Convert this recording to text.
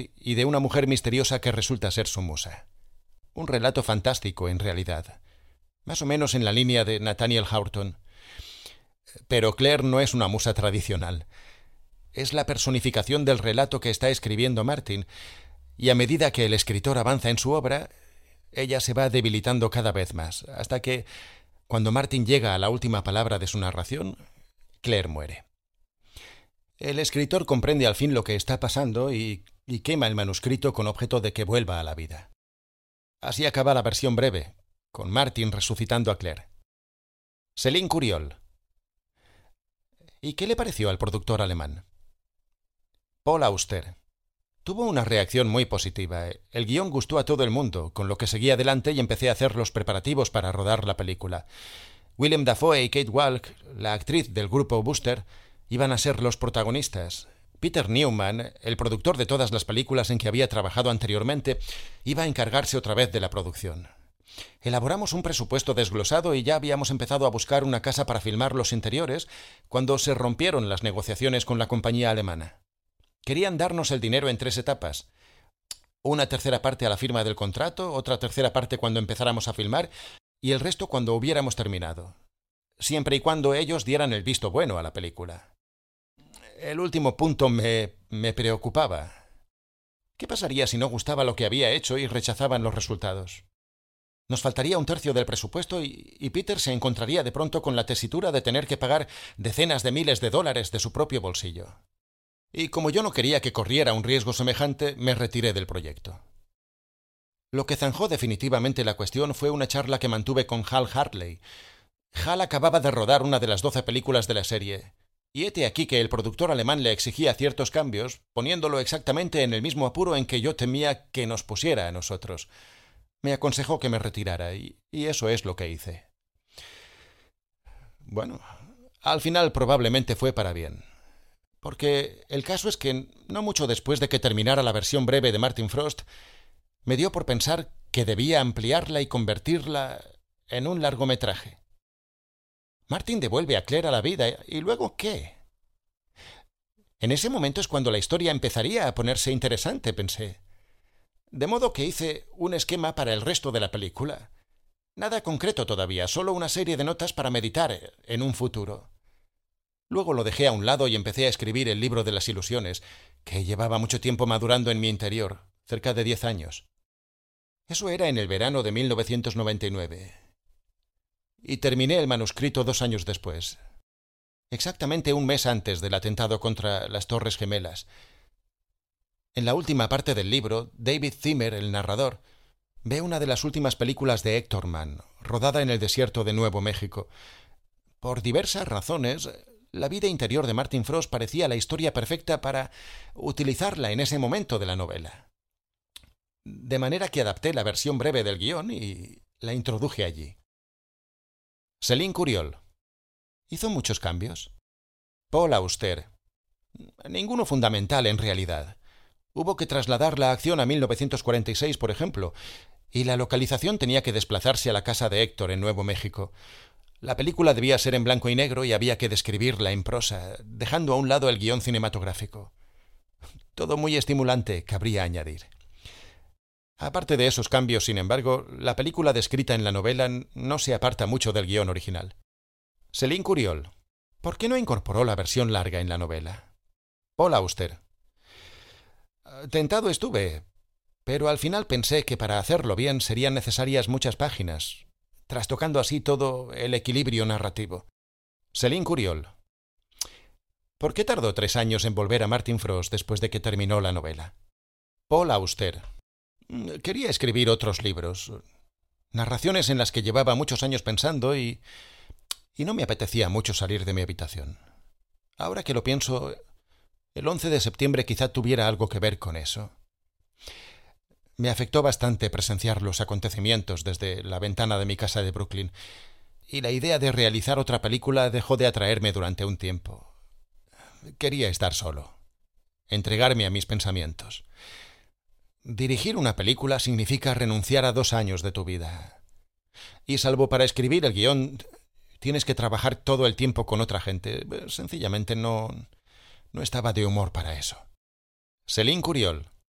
y de una mujer misteriosa que resulta ser su musa. Un relato fantástico, en realidad. Más o menos en la línea de Nathaniel Hawthorne. Pero Claire no es una musa tradicional. Es la personificación del relato que está escribiendo Martin, y a medida que el escritor avanza en su obra, ella se va debilitando cada vez más, hasta que, cuando Martin llega a la última palabra de su narración, Claire muere. El escritor comprende al fin lo que está pasando y quema el manuscrito con objeto de que vuelva a la vida. Así acaba la versión breve, con Martin resucitando a Claire. Céline Curiol. ¿Y qué le pareció al productor alemán? Paul Auster. Tuvo una reacción muy positiva. El guión gustó a todo el mundo, con lo que seguí adelante y empecé a hacer los preparativos para rodar la película. Willem Dafoe y Kate Walk, la actriz del grupo Booster, iban a ser los protagonistas. Peter Newman, el productor de todas las películas en que había trabajado anteriormente, iba a encargarse otra vez de la producción. Elaboramos un presupuesto desglosado y ya habíamos empezado a buscar una casa para filmar los interiores cuando se rompieron las negociaciones con la compañía alemana. Querían darnos el dinero en 3 etapas. Una tercera parte a la firma del contrato, otra tercera parte cuando empezáramos a filmar y el resto cuando hubiéramos terminado. Siempre y cuando ellos dieran el visto bueno a la película. El último punto me preocupaba. ¿Qué pasaría si no gustaba lo que había hecho y rechazaban los resultados? Nos faltaría un tercio del presupuesto y Peter se encontraría de pronto con la tesitura de tener que pagar decenas de miles de dólares de su propio bolsillo. Y como yo no quería que corriera un riesgo semejante, me retiré del proyecto. Lo que zanjó definitivamente la cuestión fue una charla que mantuve con Hal Hartley. Hal acababa de rodar una de las 12 películas de la serie, y hete aquí que el productor alemán le exigía ciertos cambios, poniéndolo exactamente en el mismo apuro en que yo temía que nos pusiera a nosotros. Me aconsejó que me retirara, y eso es lo que hice. Bueno, al final probablemente fue para bien. Porque el caso es que, no mucho después de que terminara la versión breve de Martin Frost, me dio por pensar que debía ampliarla y convertirla en un largometraje. Martin devuelve a Claire a la vida, ¿y luego qué? En ese momento es cuando la historia empezaría a ponerse interesante, pensé. De modo que hice un esquema para el resto de la película. Nada concreto todavía, solo una serie de notas para meditar en un futuro. Luego lo dejé a un lado y empecé a escribir el libro de las ilusiones, que llevaba mucho tiempo madurando en mi interior, cerca de 10 años. Eso era en el verano de 1999. Y terminé el manuscrito 2 años después. Exactamente un mes antes del atentado contra las Torres Gemelas. En la última parte del libro, David Zimmer, el narrador, ve una de las últimas películas de Héctor Mann, rodada en el desierto de Nuevo México. Por diversas razones, la vida interior de Martin Frost parecía la historia perfecta para utilizarla en ese momento de la novela. De manera que adapté la versión breve del guión y la introduje allí. Céline Curiol. Hizo muchos cambios. Paul Auster. Ninguno fundamental en realidad. Hubo que trasladar la acción a 1946, por ejemplo, y la localización tenía que desplazarse a la casa de Héctor en Nuevo México. La película debía ser en blanco y negro y había que describirla en prosa, dejando a un lado el guión cinematográfico. Todo muy estimulante, cabría añadir. Aparte de esos cambios, sin embargo, la película descrita en la novela no se aparta mucho del guión original. Céline Curiol. ¿Por qué no incorporó la versión larga en la novela? Paul Auster. Tentado estuve, pero al final pensé que para hacerlo bien serían necesarias muchas páginas, trastocando así todo el equilibrio narrativo. Céline Curiol. ¿Por qué tardó 3 años en volver a Martin Frost después de que terminó la novela? Paul Auster. Quería escribir otros libros, narraciones en las que llevaba muchos años pensando y no me apetecía mucho salir de mi habitación. Ahora que lo pienso, el 11 de septiembre quizá tuviera algo que ver con eso. Me afectó bastante presenciar los acontecimientos desde la ventana de mi casa de Brooklyn, y la idea de realizar otra película dejó de atraerme durante un tiempo. Quería estar solo, entregarme a mis pensamientos. Dirigir una película significa renunciar a 2 años de tu vida. Y salvo para escribir el guión, tienes que trabajar todo el tiempo con otra gente. Sencillamente no estaba de humor para eso. Céline Curiol.